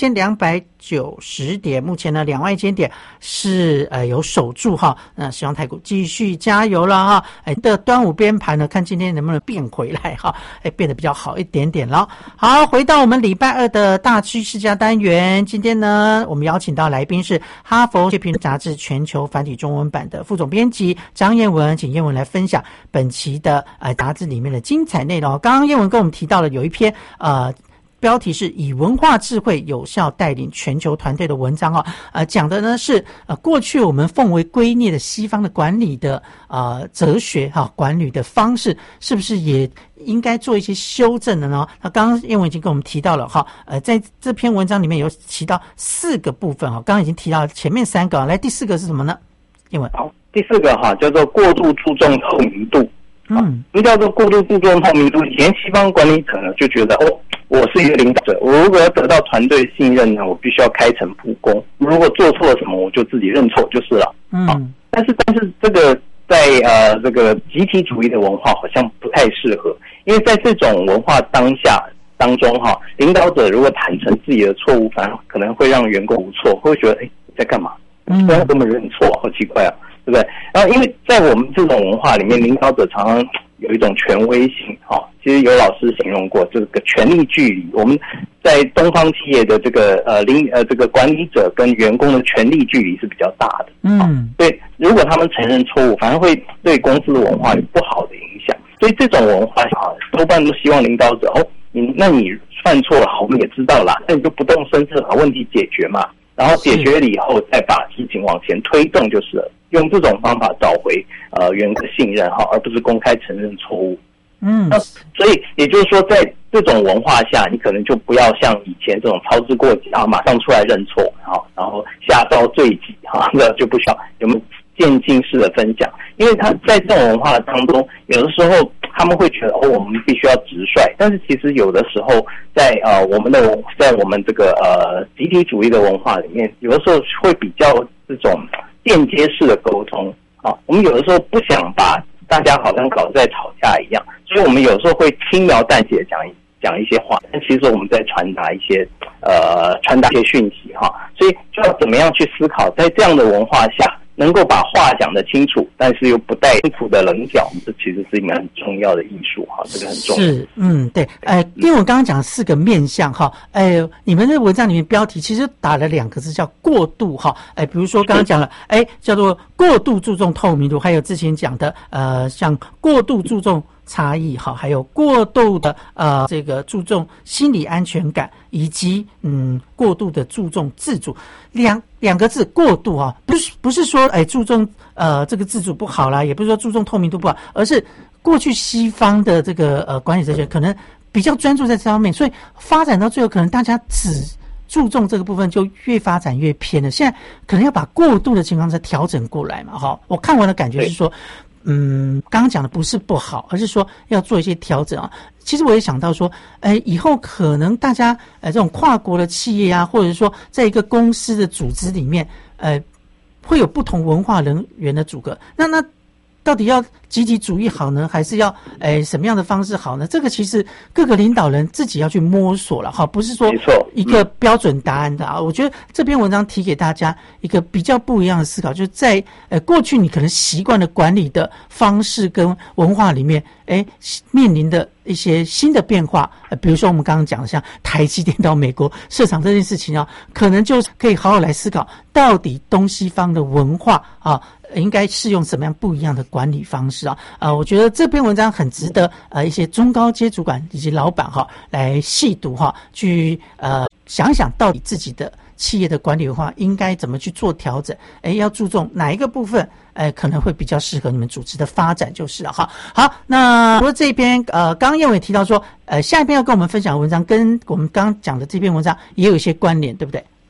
Speaker 7: 21,290点。目前呢，21,000点是有守住哈。那希望台股继续加油了哈。的端午编盘呢，看今天能不能变回来哈，变得比较好一点点了。好，回到我们礼拜二的大趋势家单元，今天呢，我们邀请到来宾是哈佛社评杂志全球繁体中文版的副总编辑张燕文，请燕文来分享本期的杂志里面的精彩内容。刚刚燕文跟我们提到了有一篇标题是以文化智慧有效带领全球团队的文章讲的呢是过去我们奉为圭臬的西方的管理的哲学管理的方式，是不是也应该做一些修正的呢？那刚刚燕文已经跟我们提到了在这篇文章里面有提到4个部分刚刚已经提到前面3个来第4个是什么呢？燕文。
Speaker 17: 好，第4个叫做过度注重透明度。什么叫做过度注重透明度？以前西方管理者呢就觉得我是一个领导者，我如果要得到团队信任呢，我必须要开诚布公，如果做错了什么我就自己认错就是了。但是这个在这个集体主义的文化好像不太适合，因为在这种文化当中领导者如果坦诚自己的错误，反而可能会让员工无措，会觉得你在干嘛？不要这么认错，好奇怪对不对？然后因为在我们这种文化里面，领导者常常有一种权威性其实有老师形容过这个权力距离，我们在东方企业的这个这个管理者跟员工的权力距离是比较大的。所以如果他们承认错误，反而会对公司的文化有不好的影响。所以这种文化多半都希望领导者那你犯错了，我们也知道啦，那你就不动声色把问题解决嘛，然后解决了以后再把事情往前推动就是了。用这种方法找回员工的信任而不是公开承认错误。所以也就是说，在这种文化下，你可能就不要像以前这种操之过急马上出来认错然后下诏罪己那就不需要有没有渐进式的分享，因为他在这种文化当中，有的时候他们会觉得我们必须要直率，但是其实有的时候在我们这个集体主义的文化里面，有的时候会比较这种间接式的沟通我们有的时候不想把大家好像搞在吵架一样，所以我们有时候会轻描淡写讲一些话，但其实我们在传达一些讯息所以就要怎么样去思考，在这样的文化下能够把话讲得清楚，但是又不带辛苦的棱角，这其实是一门很重要的艺术这个很重要。
Speaker 7: 是，对，因为我刚刚讲4个面向你们的文章里面标题其实打了2个字叫过度比如说刚刚讲了叫做过度注重透明度，还有之前讲的像过度注重差异还有过度的这个注重心理安全感，以及过度的注重自主。两个字过度不是说注重这个自主不好啦，也不是说注重透明度不好，而是过去西方的这个管理哲学可能比较专注在这方面，所以发展到最后可能大家只注重这个部分就越发展越偏了。现在可能要把过度的情况再调整过来嘛我看完的感觉是说刚刚讲的不是不好，而是说要做一些调整其实我也想到说以后可能大家这种跨国的企业或者说在一个公司的组织里面会有不同文化人员的组阁，那到底要集体主义好呢，还是要什么样的方式好呢？这个其实各个领导人自己要去摸索了不是说一个标准答案的我觉得这篇文章提给大家一个比较不一样的思考，就是在过去你可能习惯的管理的方式跟文化里面面临的一些新的变化比如说我们刚刚讲的像台积电到美国设厂这件事情可能就可以好好来思考到底东西方的文化应该适用什么样不一样的管理方式我觉得这篇文章很值得一些中高阶主管以及老板来细读去想想到底自己的企业的管理文化应该怎么去做调整要注重哪一个部分可能会比较适合你们组织的发展就是了好，那除了这边刚刚燕伟提到说下一篇要跟我们分享的文章跟我们刚刚讲的这篇文章也有一些关联，对不对？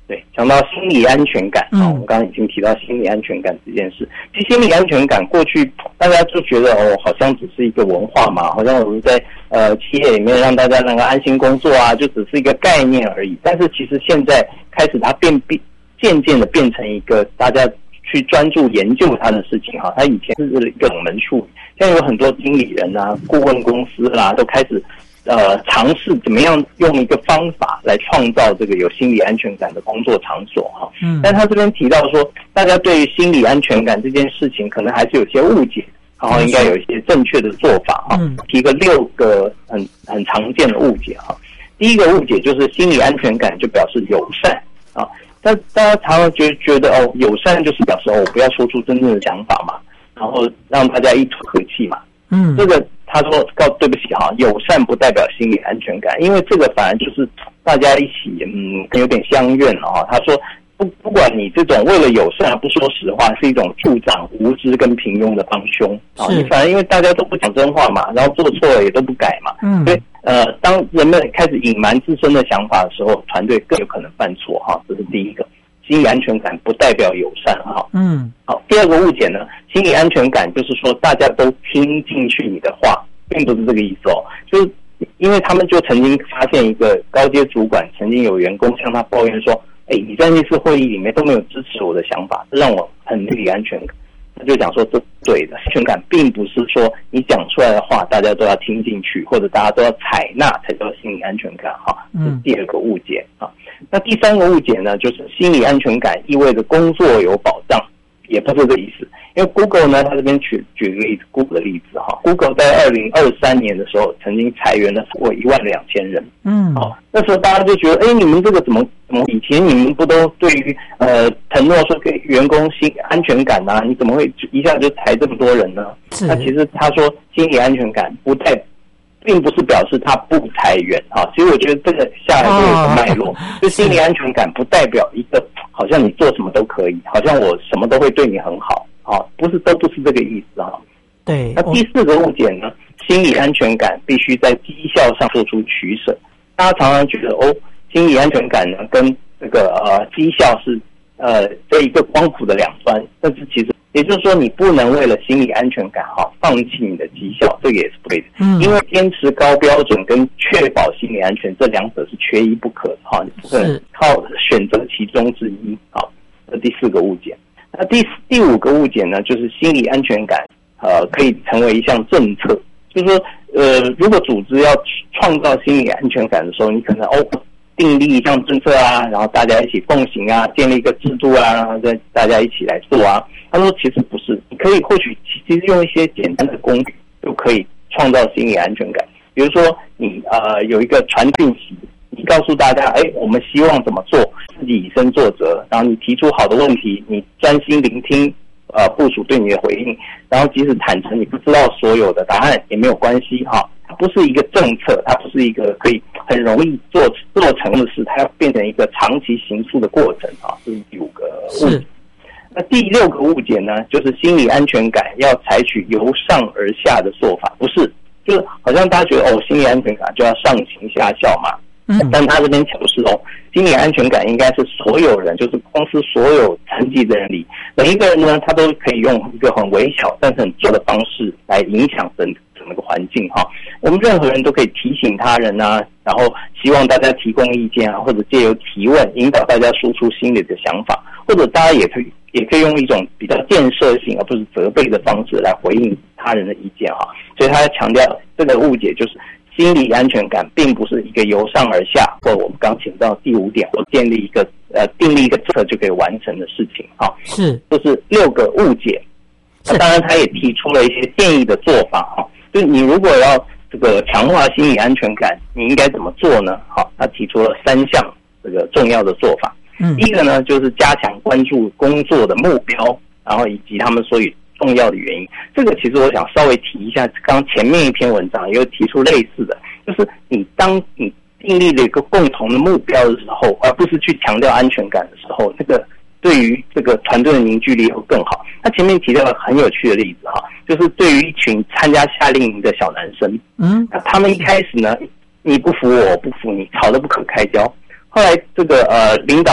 Speaker 17: 对，讲到心理安全感我们刚刚已经提到心理安全感这件事。其实心理安全感过去大家就觉得好像只是一个文化嘛，好像我们在企业里面让大家能够安心工作啊，就只是一个概念而已。但是其实现在开始它渐渐的变成一个大家去专注研究它的事情哈。它以前是一个冷门术语，现在有很多经理人啊、顾问公司啦都开始尝试怎么样用一个方法来创造这个有心理安全感的工作场所哈。但他这边提到说，大家对于心理安全感这件事情可能还是有些误解，然后应该有一些正确的做法哈。提个6个很常见的误解哈。第一个误解就是心理安全感就表示友善啊，但大家常常觉得友善就是表示我不要说出真正的想法嘛，然后让大家一吐和气嘛。这个他说对不起哈，友善不代表心理安全感，因为这个反而就是大家一起有点相怨了哈。他说不管你这种为了友善不说实话，是一种助长无知跟平庸的帮凶啊。你反而因为大家都不讲真话嘛，然后做错了也都不改嘛，所以当人们开始隐瞒自身的想法的时候，团队更有可能犯错哈。这是第一个。心理安全感不代表友善哈。好，第二个误解呢，心理安全感就是说大家都听进去你的话，并不是这个意思就是因为他们就曾经发现一个高阶主管曾经有员工向他抱怨说，你在那次会议里面都没有支持我的想法，这让我很没有安全感。他就讲说这对的，安全感并不是说你讲出来的话大家都要听进去，或者大家都要采纳才叫心理安全感哈。这是第二个误解啊。那第三个误解呢，就是心理安全感意味着工作有保障，也不是这个意思。因为 Google 呢，他这边举个例子 ，Google 的例子哈 ，Google 在2023年的时候曾经裁员了超过12000人。那时候大家就觉得，你们这个怎么以前你们不都对于承诺说给员工心安全感啊，你怎么会一下就裁这么多人呢？那其实他说心理安全感并不是表示他不裁员啊，其实我觉得这个下来就有个脉络，就心理安全感不代表一个好像你做什么都可以，好像我什么都会对你很好啊，都不是这个意思啊。
Speaker 7: 对。
Speaker 17: 那第四个误解呢，心理安全感必须在绩效上做出取舍。大家常常觉得心理安全感呢跟这个绩效是这一个光谱的两端，但是其实也就是说你不能为了心理安全感放弃你的绩效，这个也是不对的。因为坚持高标准跟确保心理安全这两者是缺一不可的你不可能靠选择其中之一这第四个误解。那第五个误解呢，就是心理安全感可以成为一项政策，就是说如果组织要创造心理安全感的时候，你可能订立一项政策啊，然后大家一起奉行啊，建立一个制度啊，然后再大家一起来做啊。他说其实不是，你可以或许其实用一些简单的工具就可以创造心理安全感。比如说你有一个传讯息，你告诉大家我们希望怎么做，自己以身作则，然后你提出好的问题，你专心聆听部属对你的回应，然后即使坦诚你不知道所有的答案也没有关系它不是一个政策，它不是一个可以很容易做成的事，它要变成一个长期行塑的过程这是第五个误解。那第六个误解呢，就是心理安全感要采取由上而下的做法，不是，就是好像大家觉得心理安全感就要上行下效嘛。但他这边讲的是心理安全感应该是所有人，就是公司所有层级的人里，每一个人呢，他都可以用一个很微小但是很重的方式来影响整个环境我们任何人都可以提醒他人啊，然后希望大家提供意见啊，或者借由提问引导大家输出心里的想法，或者大家也可以用一种比较建设性而不是责备的方式来回应他人的意见所以他强调这个误解就是心理安全感并不是一个由上而下，或者我们刚提到第5点，或订立一个政策就可以完成的事情
Speaker 7: 是，
Speaker 17: 这是6个误解。那当然他也提出了一些建议的做法就是你如果要这个强化心理安全感，你应该怎么做呢？他提出了3项这个重要的做法。第一个呢，就是加强关注工作的目标，然后以及他们所以重要的原因。这个其实我想稍微提一下，刚前面一篇文章也有提出类似的，就是当你订立了一个共同的目标的时候，而不是去强调安全感的时候，这个对于这个团队的凝聚力会更好。他前面提到了很有趣的例子就是对于一群参加夏令营的小男生，他们一开始呢，你不服我不服你，吵得不可开交。后来这个领导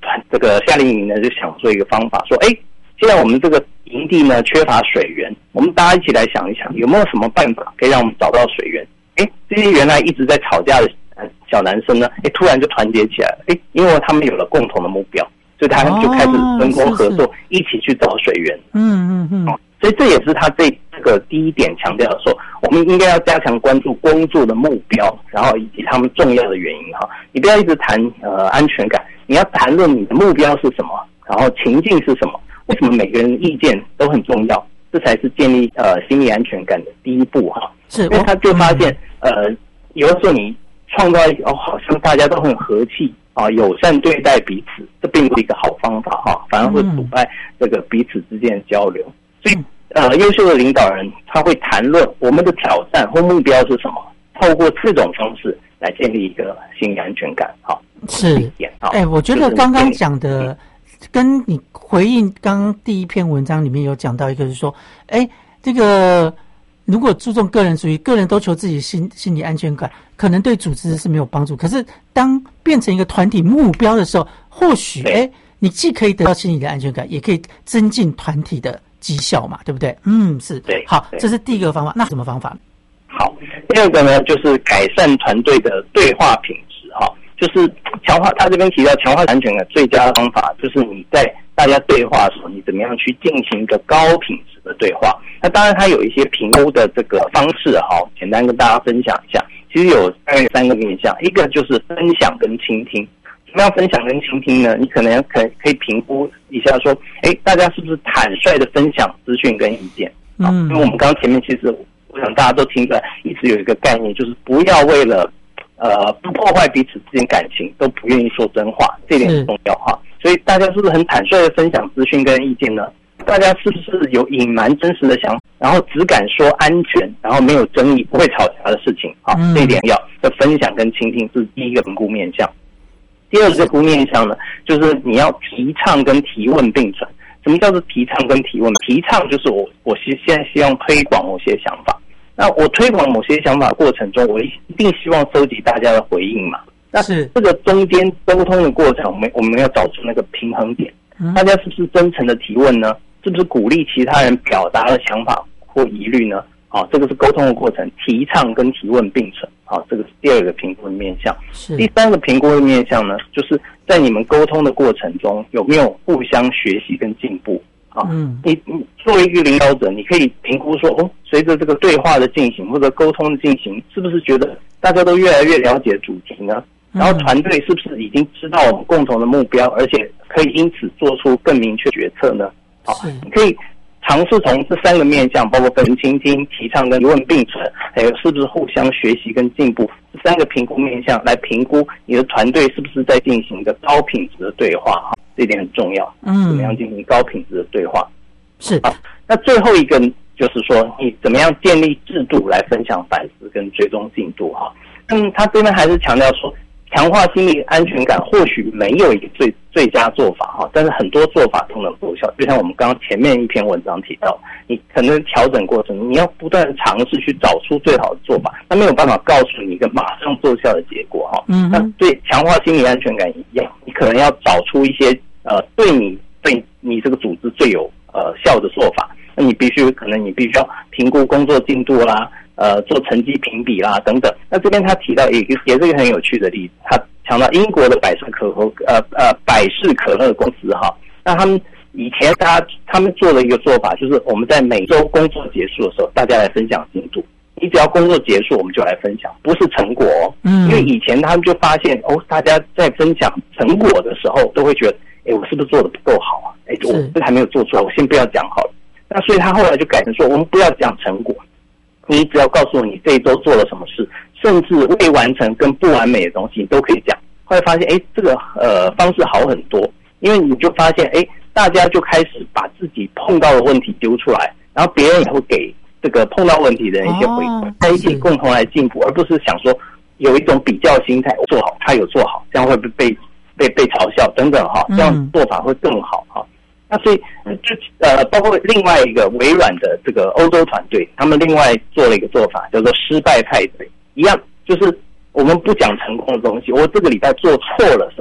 Speaker 17: 这个夏令营呢就想做一个方法，说，既然我们这个营地呢缺乏水源，我们大家一起来想一想，有没有什么办法可以让我们找到水源？这些原来一直在吵架的小男生呢，突然就团结起来了，因为他们有了共同的目标，所以他们就开始分工合作，一起去找水源。所以这也是他这个第一点强调的说，我们应该要加强关注工作的目标，然后以及他们重要的原因哈。你不要一直谈安全感，你要谈论你的目标是什么，然后情境是什么，为什么每个人的意见都很重要，这才是建立心理安全感的第一步哈。因为他就发现有的时候你创造好像大家都很和气友善对待彼此，这并不是一个好方法哈，反而会阻碍这个彼此之间的交流。所以优秀的领导人他会谈论我们的挑战或目标是什么，透过4种方式来建立一个心理安全感。
Speaker 7: 是我觉得刚刚讲的跟你回应刚刚第一篇文章里面有讲到一个是说，这个如果注重个人主义，个人都求自己心理安全感，可能对组织是没有帮助。可是当变成一个团体目标的时候，或许你既可以得到心理的安全感，也可以增进团体的绩效嘛，对不对？是。对。好，这是第一个方法。那什么方法？
Speaker 17: 好，第二个呢，就是改善团队的对话品质就是强化，他这边提到强化安全感最佳的方法，就是你在大家对话的时候，你怎么样去进行一个高品质的对话。那当然它有一些评估的这个方式简单跟大家分享一下。其实有大概3个面向，一个就是分享跟倾听。怎么样分享跟倾听呢？你可能可以评估一下说，大家是不是坦率的分享资讯跟意见？因为我们刚刚前面其实我想大家都听出来，一直有一个概念，就是不要为了不破坏彼此之间感情，都不愿意说真话，这点是重要哈。所以大家是不是很坦率的分享资讯跟意见呢？大家是不是有隐瞒真实的想法，然后只敢说安全，然后没有争议，不会吵架的事情？这一点要分享跟倾听是第一个评估面向。第二个评估面向呢，就是你要提倡跟提问并存。什么叫做提倡跟提问？提倡就是我现在希望推广某些想法。那我推广某些想法过程中，我一定希望收集大家的回应嘛。那这个中间沟通的过程，我们要找出那个平衡点。大家是不是真诚的提问呢？是不是鼓励其他人表达的想法或疑虑呢？这个是沟通的过程，提倡跟提问并存。这个是第二个评估的面向。第3个评估的面向呢，就是在你们沟通的过程中有没有互相学习跟进步。你作为一个领导者，你可以评估说，随着这个对话的进行或者沟通的进行，是不是觉得大家都越来越了解主题呢？然后团队是不是已经知道我们共同的目标，而且可以因此做出更明确决策呢？你可以尝试从这3个面向，包括倾听、提倡跟提问并存，还有是不是互相学习跟进步，这3个评估面向来评估你的团队是不是在进行一个高品质的对话。这一点很重要。怎么样进行高品质的对话？那最后一个就是说，你怎么样建立制度来分享反思跟追踪进度他这边还是强调说，强化心理安全感或许没有一个最佳做法但是很多做法都能奏效。就像我们刚刚前面一篇文章提到，你可能调整过程中，你要不断的尝试去找出最好的做法，那没有办法告诉你一个马上奏效的结果那对强化心理安全感一样，你可能要找出一些对你这个组织最有效的做法。那你必须要评估工作进度啦，做成绩评比啦等等。那这边他提到也是一个很有趣的例子，他强调英国的百事可乐公司那他们以前他们做了一个做法，就是我们在每周工作结束的时候，大家来分享进度。你只要工作结束，我们就来分享，不是成果因为以前他们就发现大家在分享成果的时候，都会觉得我是不是做的不够好我这还没有做出来，我先不要讲好了。那所以他后来就改成说，我们不要讲成果，你只要告诉我你这一周做了什么事，甚至未完成跟不完美的东西你都可以讲。后来发现这个方式好很多，因为你就发现大家就开始把自己碰到的问题丢出来，然后别人也会给这个碰到问题的人一些回馈，在一起共同来进步，而不是想说有一种比较心态，我做好他有做好，这样会不会被嘲笑等等这样做法会更好那所以就包括另外一个微软的这个欧洲团队，他们另外做了一个做法叫做失败派对，一样就是我们不讲成功的东西，我这个礼拜做错了什么，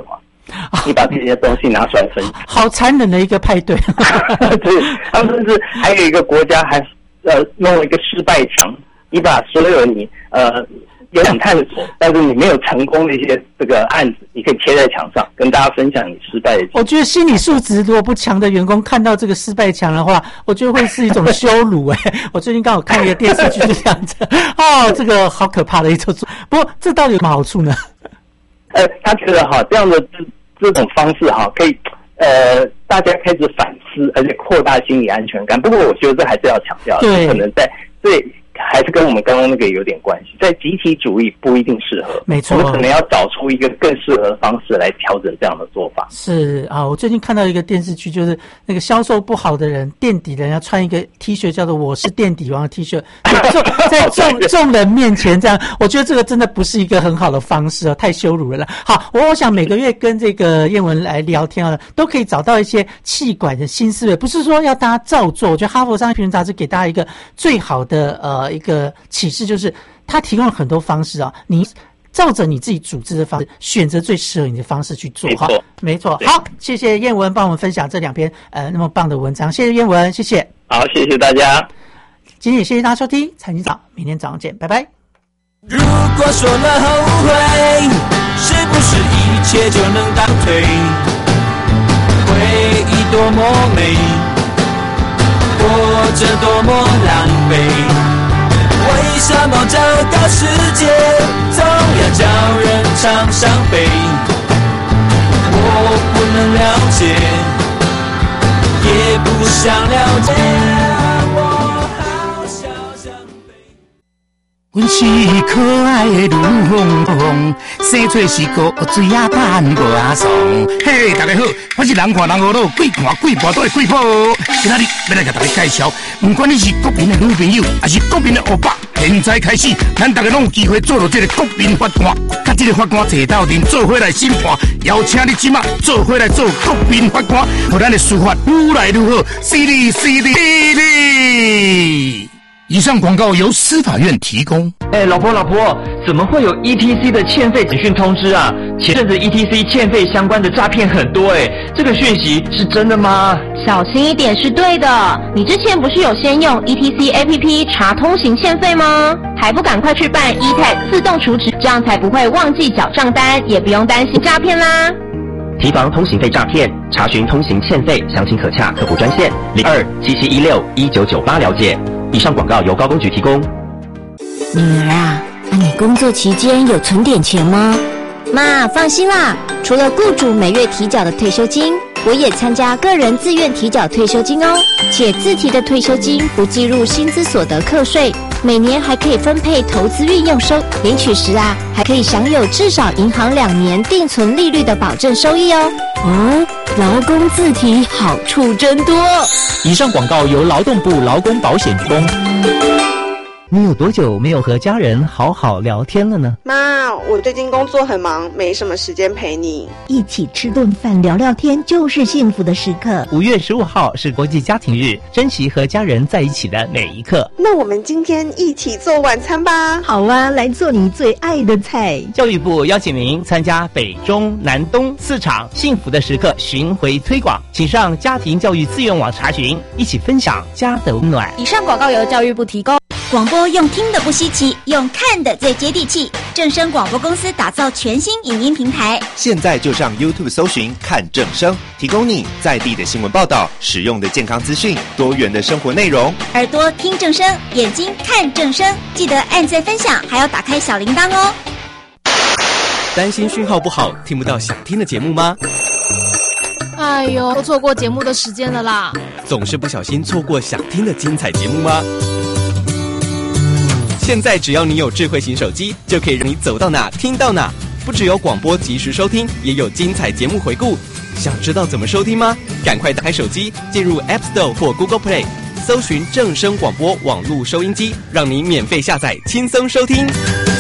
Speaker 17: 你把这些东西拿出来分享，
Speaker 7: 好残忍的一个派对。
Speaker 17: 对，他们甚至还有一个国家还弄了一个失败墙，你把所有你有想探索，但是你没有成功的一些这个案子，你可以贴在墙上，跟大家分享你失败的经历。
Speaker 7: 我觉得心理素质如果不强的员工看到这个失败墙的话，我觉得会是一种羞辱。我最近刚好看一个电视剧是这样子，这个好可怕的一种。不过这到底有什么好处呢？
Speaker 17: 他觉得这样的这种方式可以大家开始反思，而且扩大心理安全感。不过我觉得这还是要强调，
Speaker 7: 对，
Speaker 17: 可能在还是跟我们刚刚那个有点关系，在集体主义不一定适合，
Speaker 7: 没错，
Speaker 17: 我们可能要找出一个更适合的方式来调整这样的做法。
Speaker 7: 是啊，我最近看到一个电视剧，就是那个销售不好的人，垫底人要穿一个 T 恤，叫做我是垫底王的 T 恤，在众人面前这样，我觉得这个真的不是一个很好的方式太羞辱人了。好，我想每个月跟这个燕文来聊天都可以找到一些企管的新思维，不是说要大家照做。我觉得哈佛商业评论杂志给大家一个最好的一个启示，就是他提供了很多方式你照着你自己组织的方式，选择最适合你的方式去做。没错。好，谢谢燕文帮我们分享这2篇那么棒的文章，谢谢燕文，谢谢。
Speaker 17: 好，谢谢大家。
Speaker 7: 今天也谢谢大家收听财经早，明天早上见，拜拜。
Speaker 8: 如果说了后悔，是不是一切就能倒退？回忆多么美，活着多么狼狈。为什么这个世界总要叫人常伤悲？我不能了解，也不想了解，我好小想飞。
Speaker 1: 阮是可爱的女红红，生出是个水啊蛋无啊爽。嘿，大家好，我是人看人好老，鬼看鬼婆都会鬼婆。今仔日要来给大家介绍，不管你是国民的女朋友，还是国民的欧巴，现在开始，咱大家拢有机会做到这个国民法官，甲这个法官坐斗阵做伙来审判，邀请你即马做伙来做国民法官，让咱的司法愈来愈好，犀利犀利犀利。以上广告由司法院提供。
Speaker 22: 老婆，怎么会有 ETC 的欠费简讯通知啊？前阵子 ETC 欠费相关的诈骗很多这个讯息是真的吗？
Speaker 23: 小心一点是对的。你之前不是有先用 ETC APP 查通行欠费吗？还不赶快去办 eTag 自动储值，这样才不会忘记缴账单，也不用担心诈骗啦。
Speaker 22: 提防通行费诈骗，查询通行欠费，详情可洽客服专线0277161998了解。以上广告由高工局提供。
Speaker 11: 女儿啊，你工作期间有存点钱吗？妈，放心啦，除了雇主每月提缴的退休金，我也参加个人自愿提缴退休金哦，且自提的退休金不计入薪资所得课税，每年还可以分配投资运用收，领取时还可以享有至少银行2年定存利率的保证收益哦。劳工自提好处真多。
Speaker 24: 以上广告由劳动部劳工保险提供。你有多久没有和家人好好聊天了呢？
Speaker 25: 妈，我最近工作很忙，没什么时间陪你。
Speaker 26: 一起吃顿饭聊聊天就是幸福的时刻。
Speaker 24: 5月15号是国际家庭日，珍惜和家人在一起的每一刻。
Speaker 25: 那我们今天一起做晚餐吧。
Speaker 26: 好啊，来做你最爱的菜。
Speaker 24: 教育部邀请您参加北中南东4场幸福的时刻巡回推广，请上家庭教育资源网查询，一起分享家的温暖。
Speaker 23: 以上广告由教育部提供。
Speaker 3: 广播用听的不稀奇，用看的最接地气。正声广播公司打造全新影音平台，
Speaker 4: 现在就上 YouTube 搜寻看正声，提供你在地的新闻报道、实用的健康资讯、多元的生活内容。
Speaker 3: 耳朵听正声，眼睛看正声，记得按赞分享，还要打开小铃铛哦。
Speaker 27: 担心讯号不好，听不到想听的节目吗？
Speaker 9: 哎呦，都错过节目的时间了啦！
Speaker 27: 总是不小心错过想听的精彩节目吗？现在只要你有智慧型手机，就可以让你走到哪听到哪。不只有广播及时收听，也有精彩节目回顾。想知道怎么收听吗？赶快打开手机，进入 App Store 或 Google Play， 搜寻正声广播网络收音机，让你免费下载，轻松收听。